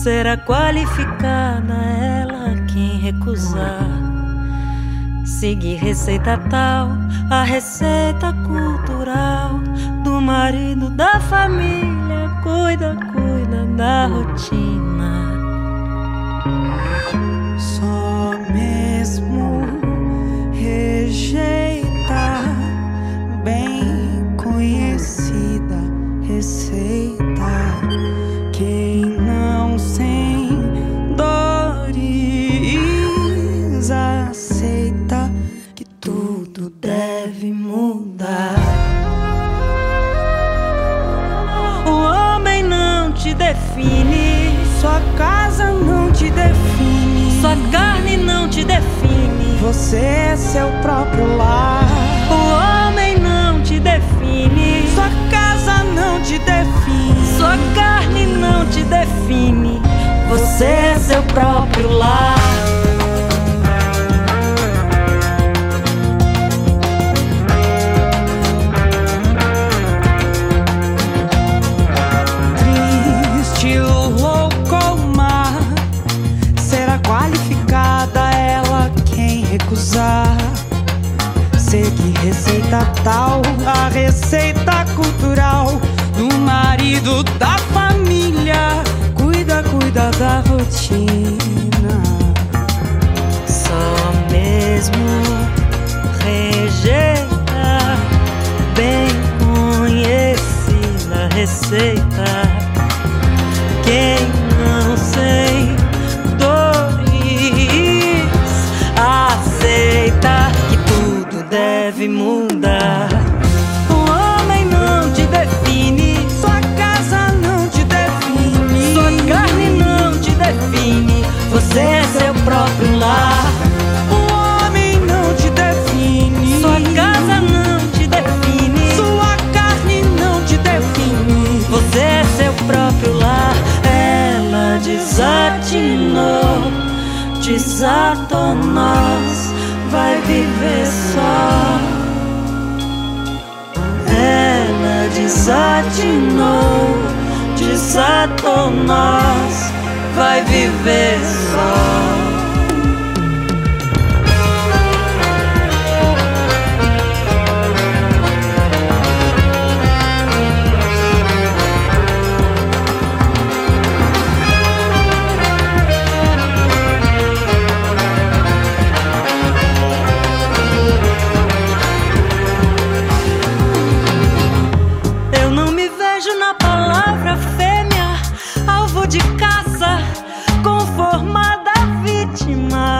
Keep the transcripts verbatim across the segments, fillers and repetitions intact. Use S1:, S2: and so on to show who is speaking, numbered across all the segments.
S1: será qualificada ela quem recusar seguir receita tal, a receita cultural do marido da família. Cuida, cuida da rotina.
S2: Só mesmo rejeita bem conhecida receita. Quem não sem dores aceita que tudo deve mudar.
S1: O homem não te define,
S2: sua casa não te define,
S1: sua carne não te define,
S2: você é seu próprio lar.
S1: O homem não te define,
S2: sua casa não te define,
S1: sua carne não te define, você é seu próprio lar.
S2: Triste, louco ou má, será qualificada ela quem recusar seguir receita tal, a receita cultural do marido da família. Cuida, cuida da rotina.
S1: Só mesmo rejeita bem conhecida receita. Quem não sem dores aceita que tudo deve mudar. O homem não te define,
S2: sua casa não te define,
S1: sua carne não te define, você é seu próprio lar.
S2: O homem não te define,
S1: Sua casa não te define,
S2: sua carne não te define,
S1: você é seu próprio lar. Ela desatinou, desatou nós, vai viver só. Ela desatinou, desatou nós, vai viver só. Na palavra fêmea, alvo de caça, conformada vítima.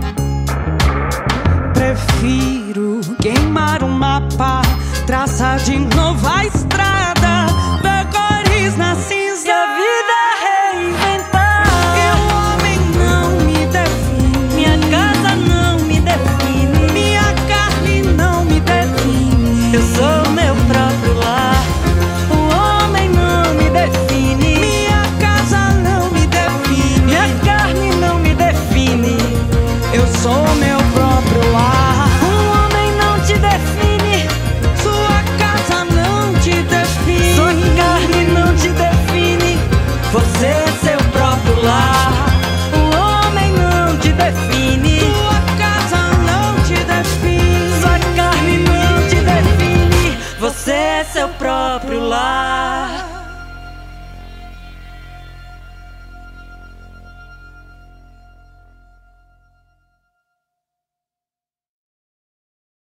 S2: Prefiro queimar um mapa, traça de novo a estrada, ver cores na cinza,
S1: e a vida reinventar.
S2: E o homem não me define,
S1: minha casa não me define,
S2: minha carne não me define,
S1: eu sou meu próprio lar.
S2: Minha casa não me define,
S1: minha carne não me define,
S2: eu sou meu próprio lar.
S1: Um homem não te define,
S2: sua casa não te define,
S1: sua carne não te define, você é seu próprio lar. Um homem não te define,
S2: sua casa não te define,
S1: sua carne não te define, você é seu próprio lar.